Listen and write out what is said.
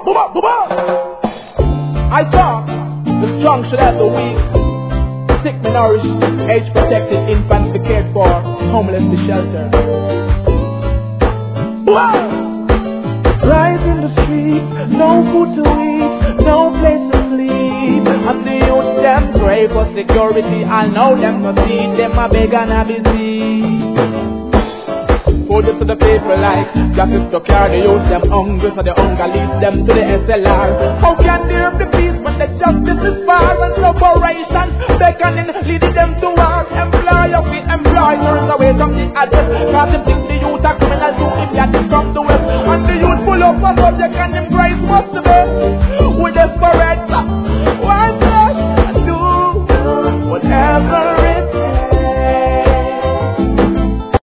I thought the strong should have the weak, sick and nourished, age protected, infants be cared for, homeless be sheltered. Rise in the street, no food to eat, no place to sleep. And the youth them pray for security, I know them no see, them a beg and a busy. Food to the people like justice to carry the youth, them hungry so the hunger leads them to the SLR. How can there be peace when the justice is far and corporations beckoning, leading them to war? Employer with employers away from the address, cause them think the youth are criminal too if you come to us. And the youth pull up a subject and them price what's the best.